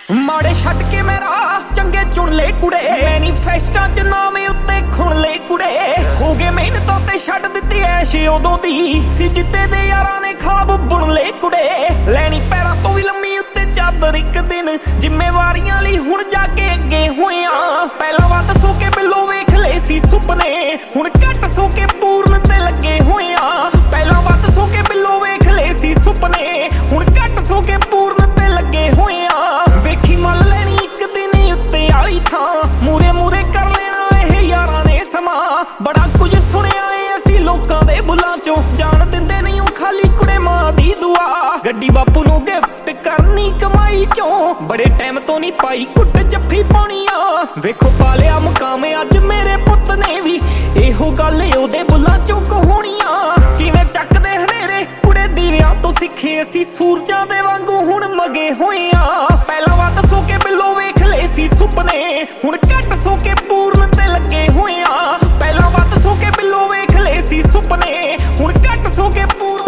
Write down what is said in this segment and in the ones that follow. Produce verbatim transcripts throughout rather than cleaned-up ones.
ਮਾੜੇ ਛੱਡ ਕੇ ਮੇਰਾ ਚੰਗੇ ਚੁਣ ਲੈ ਕੁੜੇ, ਮੈਨੀਫੈਸਟਾਂ ਚ ਨਾਮ ਉੱਤੇ ਖੁਣ ਲੈ ਕੁੜੇ। ਹੋ ਗਏ ਮਿਹਨਤਾਂ ਤੇ ਛੱਡ ਦਿੱਤੀ ਐਸ਼ ਉਦੋਂ ਦੀ ਸੀ ਜਿੱਤੇ ਦੇ ਯਾਰਾਂ ਨੇ ਖਾਬ ਬੁਣ ਲੈ ਕੁੜੇ। ਲੈਣੀ ਪੈਰਾਂ ਤੋਂ ਵੀ ਲੰਮੀ ਉੱਤੇ ਚਾਦਰ ਇੱਕ ਦਿਨ, ਜ਼ਿੰਮੇਵਾਰੀਆਂ ਲਈ ਹੁਣ ਜਾ ਕੇ ਅੱਗੇ ਹੋਇਆ। ਪਹਿਲਾਂ ਵੱਧ ਸੋ ਕੇ ਬਿੱਲੋ ਵੇਖ ਲਏ ਸੀ ਸੁਪਨੇ, ਹੁਣ ਘੱਟ ਸੋ ਕੇ ਪੂਰਨ ਤੇ ਲੱਗੇ ਹੋਇਆ। ਪਹਿਲਾਂ ਵੱਧ ਸੋ ਕੇ ਬਿੱਲੋ ਵੇਖ ਲਏ ਸੀ ਸੁਪਨੇ, ਹੁਣ ਘੱਟ ਸੋ ਕੇ ਪੂਰਨ ਤੇ ਲੱਗੇ ਹੋਇਆ। ਵੇਖੀ ਮੰਨ ਲੈਣੀ ਇੱਕ ਦਿਨ ਉੱਤੇ ਆਲੀ ਥਾਂ, ਮੂਰੇ ਮੂਰੇ ਕਰ ਲੈਣਾ ਇਹ ਯਾਰਾਂ ਨੇ ਸਮਾਂ। ਬੜਾ ਕੁਝ ਸੁਣਿਆ ਏ ਅਸੀਂ ਲੋਕਾਂ ਦੇ ਬੁੱਲਾਂ ਚੋਂ, ਜਾਣ ਦਿੰਦੇ ਨਹੀਂ ਉਹ ਖਾਲੀ ਕੁੜੇ ਮਾਂ ਦੀ ਦੁਆ। ਗੱਡੀ ਬਾਪੂ ਨੂੰ ਗਿਫਟ ਕਰਨੀ ਕਮਾਈ ਚੋਂ, ਬੜੇ ਟਾਈਮ ਤੋਂ ਨਹੀਂ ਪਾਈ ਕੁੱਟ ਜੱਫੀ ਪਾਉਣੀ ਆ। ਵੇਖੋ ਪਾਲਿਆ ਮੁਕਾਮ ਅੱਜ ਮੇਰੇ ਪੁੱਤ ਨੇ ਵੀ, ਇਹੋ ਗੱਲ ਉਹਦੇ ਬੁੱਲਾਂ ਚੋਂ ਕਹਾਉਣੀਆਂ। ਕਿਵੇਂ ਚੱਕਦੇ ਹਨੇਰੇ ਕੁੜੇ ਦੀਵਿਆਂ ਤੋਂ ਸਿੱਖੇ ਅਸੀਂ, ਸੂਰਜਾਂ ਦੇ ਵਾਂਗੂ ਹੁਣ ਮਗੇ ਹੋਏ ਆ। ਪਹਿਲਾਂ ਵੱਧ ਸੋ ਕੇ ਬਿੱਲੋ ਵੇਖ ਲਏ ਸੀ ਸੁਪਨੇ, ਹੁਣ ਘੱਟ ਸੋ ਕੇ ਪੂਰਨ ਤੇ ਲੱਗੇ ਹੋਏ ਆ। ਪਹਿਲਾਂ ਵੱਧ ਸੋ ਕੇ ਬਿੱਲੋ ਵੇਖ ਲਏ ਸੀ ਸੁਪਨੇ, ਹੁਣ ਘੱਟ ਸੋ ਕੇ ਪੂਰਨ।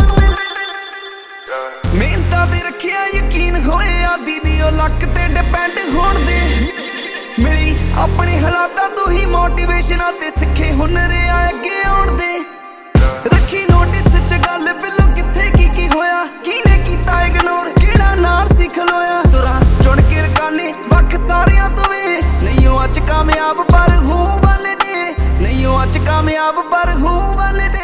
ਮਿਹਨਤਾਂ ਤੇ ਰੱਖਿਆ ਯਕੀਨ ਹੋਏ ਆਦੀ ਨੀ ਉਹ ਲੱਕ ਤੇ ਡਿਪੈਂਡ ਹੋਣ ਦੇ। ਮਿਲੀ ਆਪਣੇ ਹਾਲਾਤਾਂ ਤੋਂ ਹੀ ਮੋਟੀਵੇਸ਼ਨਾਂ ਤੇ ਸਿੱਖੇ ਹੁਨਰ ਆ ਅੱਗੇ ਆਉਣ ਦੇ। ਰੱਖੀ ਨੋਟਿਸ ਚ ਗੱਲ ਬਿੱਲੋ ਕਿੱਥੇ ਕੀ ਕੀ ਹੋਇਆ, ਕਿਹਨੇ ਕੀਤਾ ਇਗਨੋਰ ਕਿਹੜਾ ਨਾਲ ਸਿੱਖ ਲੋਇਆ। ਤੁਰਾਂ ਚੁਣ ਕੇ ਰਕਾਨੇ ਵੱਖ ਸਾਰਿਆਂ ਤੋਂ ਵੇ, ਨਹੀਂ ਉਹ ਅੱਜ ਕਾਮਯਾਬ ਪਰ ਹੂੰ ਵਨ ਡੇ, ਨਹੀਂ ਉਹ ਅੱਜ ਕਾਮਯਾਬ ਪਰ ਹੂੰ ਵਨ ਡੇ।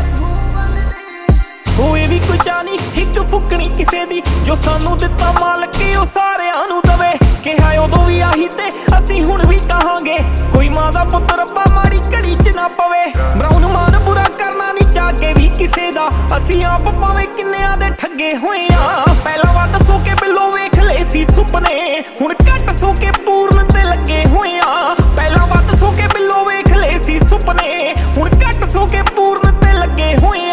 ਹੋਏ ਵੀ ਕੋਈ ਚਾਹਨੀ ਇੱਕ ਫੁੱਕਣੀ ਕਿਸੇ ਦੀ, ਜੋ ਸਾਨੂੰ ਦਿੱਤਾ ਮਾਲਕ ਉਹ ਸਾਰਿਆਂ ਨੂੰ ਦਵੇ। ਕਿਹਾ ਉਦੋਂ ਵੀ ਆਹੀ ਤੇ ਅਸੀਂ ਹੁਣ ਵੀ ਕਹਾਂਗੇ, ਕੋਈ ਮਾਂ ਦਾ ਪੁੱਤ ਰੱਬਾ ਮਾੜੀ ਘੜੀ ਚ ਨਾ ਪਵੇ। ਬਰਾਉਨ ਮਾਨ ਬੁਰਾ ਕਰਨਾ ਨਹੀਂ ਚਾਹ ਕੇ ਵੀ ਕਿਸੇ ਦਾ, ਅਸੀਂ ਆਪ ਭਾਵੇਂ ਕਿੰਨਿਆਂ ਦੇ ਠੱਗੇ ਹੋਏ ਆ। ਪਹਿਲਾਂ ਵੱਧ ਸੋ ਕੇ ਬਿੱਲੋ ਵੇਖ ਲਏ ਸੀ ਸੁਪਨੇ, ਹੁਣ ਘੱਟ ਸੋ ਕੇ ਪੂਰਨ ਤੇ ਲੱਗੇ ਹੋਏ ਆ। ਪਹਿਲਾਂ ਵੱਧ ਸੋ ਕੇ ਬਿੱਲੋ ਵੇਖ ਲਏ ਸੀ ਸੁਪਨੇ, ਹੁਣ ਘੱਟ ਸੋ ਕੇ ਪੂਰਨ ਤੇ ਲੱਗੇ ਹੋਏ